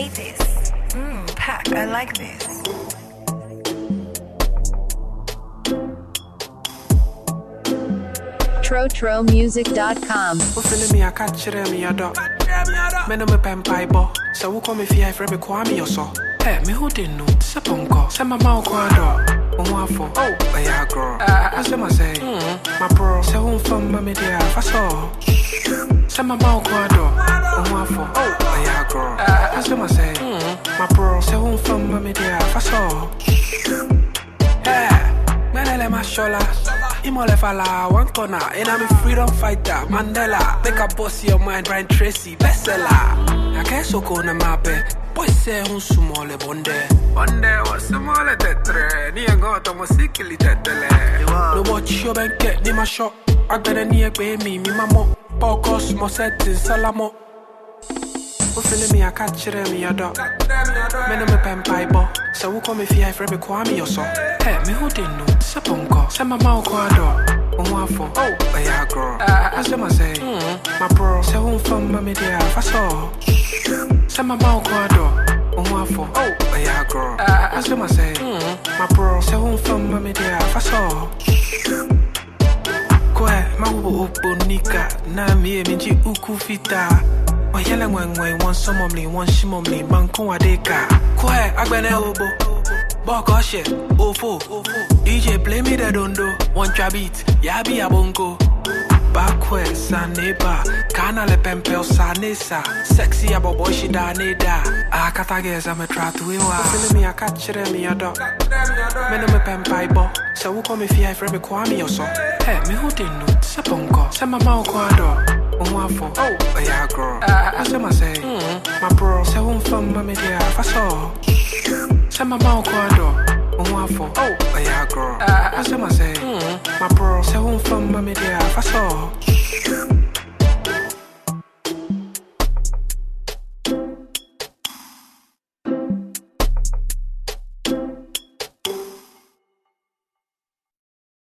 hate this. Pack, I like this. TroTroMusic.com. Feeling me, I catch me a dog. Men of my pen pipe, so who call me fear for me, Kwame or so. Hey, me who didn't know, Saponko, send my mouth quadro. One for oh, yeah, girl. I say, my bro, say who from my media, I saw. Send my mouth quadro. One for oh, yeah, girl. I say, my bro, say who from my media, I saw. Yeah, man, I my shoulder. Imole fala, one corner, and I'm a freedom fighter, Mandela. Make a boss your mind, Brian Tracy, bestseller. I can't so go na mape. Boy say un sumole bonde. Bonde was sumole tetre. Ni go to musikili tetele. No watch your bank, ni ma shop. I got a near baby, me mamo. Pocos mo settings, salamo. Who feeling me, I catch me a dog. Men of my pen pipe, so who call me fear for me, Kwame or so. Hey, me who didn't know, Saponko, send my mouth quadro. One for oh, yeah, girl. I say, my bro, say who from my media, I saw. Send my mouth quadro. One for oh, yeah, girl. I say, my bro, say who from my media, I saw. Kwe, mawu bonika, na mi minji ukufita. Wa yele ngwe one somomli, one shimomli, banku adeka. Kwe, agbene obo. Boko shit, ofo. DJ play me the dondo, one trabit, yabi abongo. Backwards, saneba, kana le pempel sanesa. Sexy abo boy she da neda. Akatageza me try to iwa. Feeling me, I catch me a dog. Men me pempaibo. So who call me fear for me Kwame or so. Hey, me who didn't know, Saponko, send my mouth quadro. One for oh, yeah, girl. I say, my bro, say who from my media, I saw. Send my mouth quadro. One for oh, yeah, girl. I say, my bro, say who from my media, I saw.